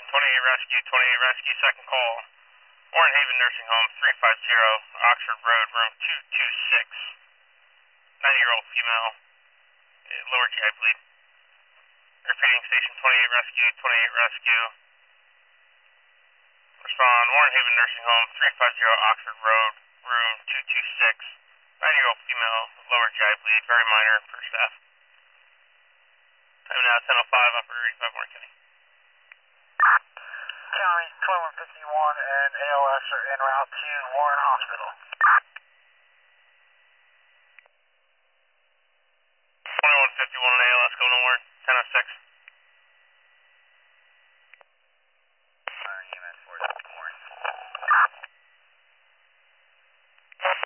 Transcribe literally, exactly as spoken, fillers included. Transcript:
twenty-eight Rescue, twenty-eight Rescue, second call. Warren Haven Nursing Home, three five zero, Oxford Road, room two two six. ninety-year-old female, lower G I bleed. Repeating station twenty-eight Rescue, twenty-eight Rescue. Respond, Warren Haven Nursing Home, three five zero, Oxford Road, room two two six. ninety-year-old female, lower G I bleed, very minor for staff. Time now ten oh five, Operator eighty-five, Warren County. County twenty-one fifty-one and A L S are en route to Warren Hospital.